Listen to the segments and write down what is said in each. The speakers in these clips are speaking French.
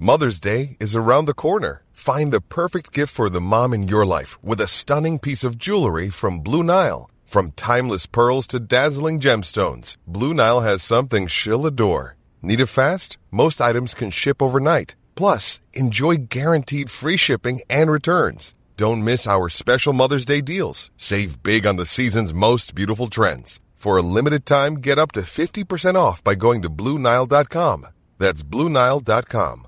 Mother's Day is around the corner. Find the perfect gift for the mom in your life with a stunning piece of jewelry from Blue Nile. From timeless pearls to dazzling gemstones, Blue Nile has something she'll adore. Need it fast? Most items can ship overnight. Plus, enjoy guaranteed free shipping and returns. Don't miss our special Mother's Day deals. Save big on the season's most beautiful trends. For a limited time, get up to 50% off by going to BlueNile.com. That's BlueNile.com.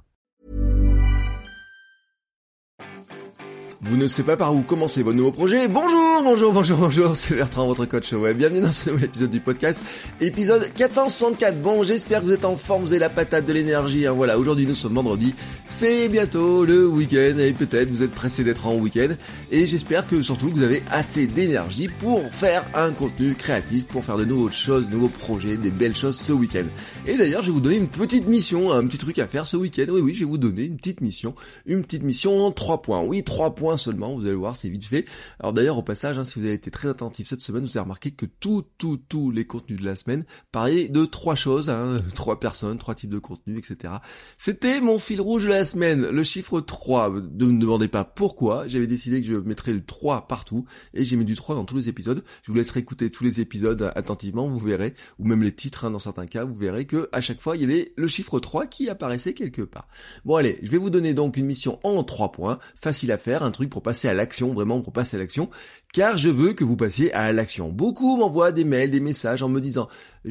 Vous ne savez pas par où commencer vos nouveaux projets? Bonjour, c'est Bertrand, votre coach web. Bienvenue dans ce nouvel épisode du podcast, épisode 464. Bon, j'espère que vous êtes en forme, vous avez la patate, de l'énergie. Voilà, aujourd'hui nous sommes vendredi, c'est bientôt le week-end et peut-être vous êtes pressé d'être en week-end. Et j'espère que surtout vous avez assez d'énergie pour faire un contenu créatif, pour faire de nouvelles choses, de nouveaux projets, des belles choses ce week-end. Et d'ailleurs, je vais vous donner une petite mission, un petit truc à faire ce week-end. Oui, je vais vous donner une petite mission en 3 points. Oui, 3 points seulement, vous allez voir, c'est vite fait. Alors d'ailleurs, au passage, si vous avez été très attentif cette semaine, vous avez remarqué que tous les contenus de la semaine parlaient de 3 choses, 3 personnes, 3 types de contenus, etc. C'était mon fil rouge de la semaine, le chiffre 3. Ne me demandez pas pourquoi, j'avais décidé que je mettrais le 3 partout, et j'ai mis du 3 dans tous les épisodes. Je vous laisserai écouter tous les épisodes attentivement, vous verrez, ou même les titres, dans certains cas, vous verrez que à chaque fois, il y avait le chiffre 3 qui apparaissait quelque part. Bon allez, je vais vous donner donc une mission en 3 points, facile à faire, un truc pour passer à l'action, vraiment pour passer à l'action, car je veux que vous passiez à l'action. Beaucoup m'envoient des mails, des messages en me disant «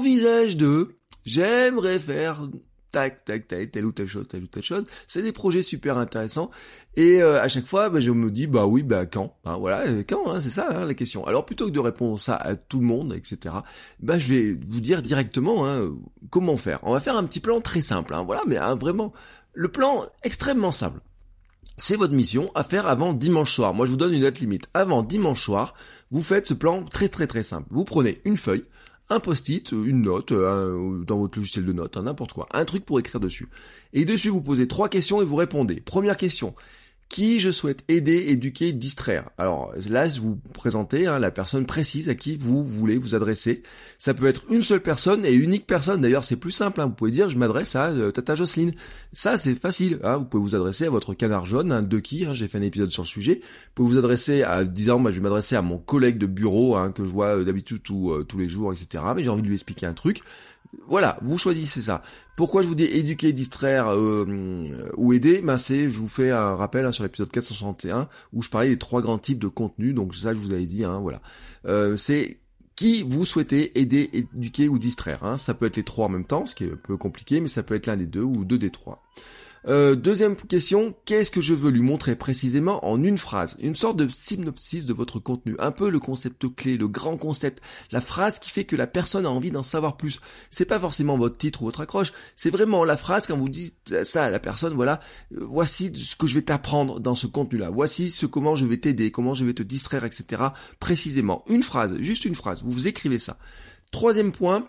j'aimerais faire tac, telle ou telle chose. » C'est des projets super intéressants. Et à chaque fois, je me dis quand quand, c'est ça la question. Alors plutôt que de répondre ça à tout le monde, etc., je vais vous dire directement comment faire. On va faire un petit plan très simple, mais vraiment, le plan extrêmement simple. C'est votre mission à faire avant dimanche soir. Moi, je vous donne une date limite. Avant dimanche soir, vous faites ce plan très simple. Vous prenez une feuille, un post-it, une note, dans votre logiciel de notes, n'importe quoi, un truc pour écrire dessus. Et dessus, vous posez 3 questions et vous répondez. Première question. Qui je souhaite aider, éduquer, distraire. Alors là, vous présentez la personne précise à qui vous voulez vous adresser. Ça peut être une seule personne et unique personne. D'ailleurs, c'est plus simple. Vous pouvez dire, je m'adresse à Tata Jocelyne. Ça, c'est facile. Vous pouvez vous adresser à votre canard jaune, de qui. J'ai fait un épisode sur le sujet. Vous pouvez vous adresser à, disant, je vais m'adresser à mon collègue de bureau que je vois d'habitude tous les jours, etc. Mais j'ai envie de lui expliquer un truc. Voilà, vous choisissez ça. Pourquoi je vous dis éduquer, distraire ou aider? Je vous fais un rappel sur l'épisode 461 où je parlais des 3 grands types de contenus. Donc ça, je vous avais dit, voilà. C'est qui vous souhaitez aider, éduquer ou distraire. Ça peut être les 3 en même temps, ce qui est un peu compliqué, mais ça peut être l'un des 2 ou 2 des 3. Deuxième question, qu'est-ce que je veux lui montrer précisément en une phrase? Une sorte de synopsis de votre contenu, un peu le concept clé, le grand concept, la phrase qui fait que la personne a envie d'en savoir plus. C'est pas forcément votre titre ou votre accroche, c'est vraiment la phrase quand vous dites ça à la personne, voici ce que je vais t'apprendre dans ce contenu-là, voici comment je vais t'aider, comment je vais te distraire, etc. Précisément. Une phrase, juste une phrase, vous écrivez ça. Troisième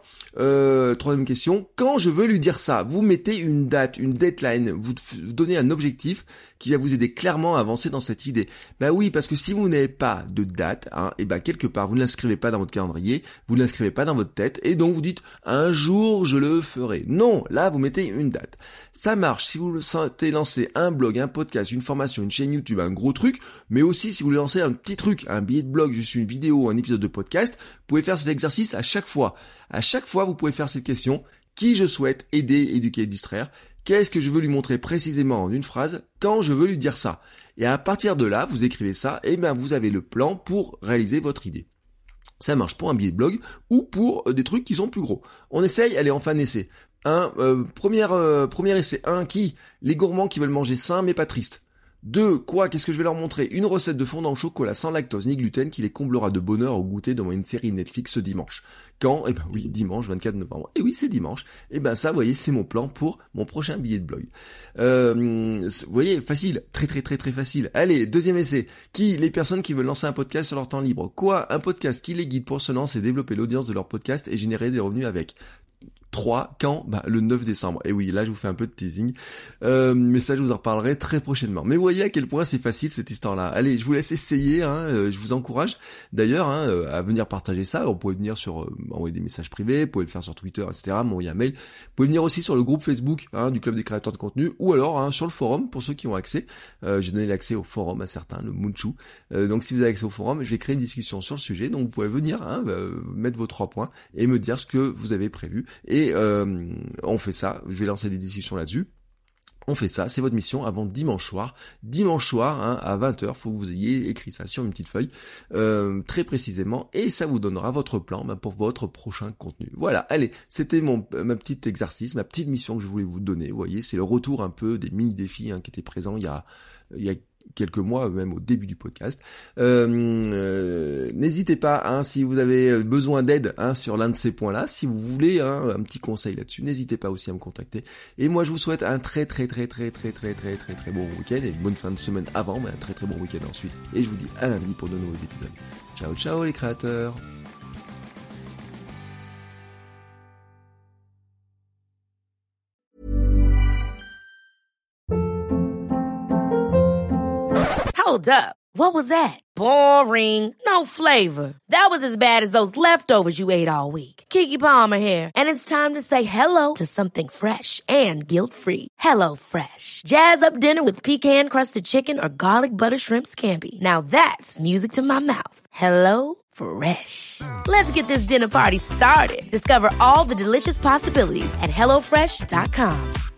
question, quand je veux lui dire ça, vous mettez une date, une deadline, vous donnez un objectif qui va vous aider clairement à avancer dans cette idée. Oui, parce que si vous n'avez pas de date, quelque part, vous ne l'inscrivez pas dans votre calendrier, vous ne l'inscrivez pas dans votre tête, et donc vous dites, un jour je le ferai. Non, là vous mettez une date. Ça marche si vous sentez lancer un blog, un podcast, une formation, une chaîne YouTube, un gros truc, mais aussi si vous voulez lancer un petit truc, un billet de blog, juste une vidéo, un épisode de podcast, vous pouvez faire cet exercice à chaque fois. À chaque fois, vous pouvez faire cette question, qui je souhaite aider, éduquer, distraire, qu'est-ce que je veux lui montrer précisément en une phrase, quand je veux lui dire ça. Et à partir de là, vous écrivez ça, et vous avez le plan pour réaliser votre idée. Ça marche pour un billet de blog ou pour des trucs qui sont plus gros. On essaye, allez, on fait un essai. Premier essai. Les gourmands qui veulent manger sain mais pas triste. 2. Qu'est-ce que je vais leur montrer? Une recette de fondant au chocolat sans lactose ni gluten qui les comblera de bonheur au goûter devant une série Netflix ce dimanche. Quand? Oui, dimanche 24 novembre. Et oui, c'est dimanche. Ça, vous voyez, c'est mon plan pour mon prochain billet de blog. Vous voyez, facile. Très facile. Allez, deuxième essai. Les personnes qui veulent lancer un podcast sur leur temps libre. Un podcast qui les guide pour se lancer et développer l'audience de leur podcast et générer des revenus avec. 3, quand? Le 9 décembre. Et oui, là je vous fais un peu de teasing, mais ça je vous en reparlerai très prochainement. Mais voyez à quel point c'est facile cette histoire-là. Allez, je vous laisse essayer, je vous encourage d'ailleurs à venir partager ça. Vous pouvez venir envoyer des messages privés, vous pouvez le faire sur Twitter, etc., m'envoyer un mail. Vous pouvez venir aussi sur le groupe Facebook du Club des créateurs de contenu, ou alors sur le forum pour ceux qui ont accès. J'ai donné l'accès au forum à certains, le Munchu. Donc si vous avez accès au forum, je vais créer une discussion sur le sujet, donc vous pouvez venir mettre vos 3 points et me dire ce que vous avez prévu. Et on fait ça, je vais lancer des discussions là-dessus. On fait ça, c'est votre mission avant dimanche soir. Dimanche soir, à 20h, faut que vous ayez écrit ça sur une petite feuille, très précisément, et ça vous donnera votre plan pour votre prochain contenu. Voilà, allez, c'était ma petite exercice, ma petite mission que je voulais vous donner. Vous voyez, c'est le retour un peu des mini-défis qui étaient présents il y a quelques mois, même au début du podcast. N'hésitez pas, si vous avez besoin d'aide sur l'un de ces points-là, si vous voulez un petit conseil là-dessus, n'hésitez pas aussi à me contacter. Et moi, je vous souhaite un très très très très très très très très très bon week-end et une bonne fin de semaine avant, mais un très très bon week-end ensuite. Et je vous dis à lundi pour de nouveaux épisodes. Ciao ciao les créateurs. Hold up. What was that? Boring. No flavor. That was as bad as those leftovers you ate all week. Keke Palmer here, and it's time to say hello to something fresh and guilt-free. Hello Fresh. Jazz up dinner with pecan-crusted chicken or garlic butter shrimp scampi. Now that's music to my mouth. Hello Fresh. Let's get this dinner party started. Discover all the delicious possibilities at HelloFresh.com.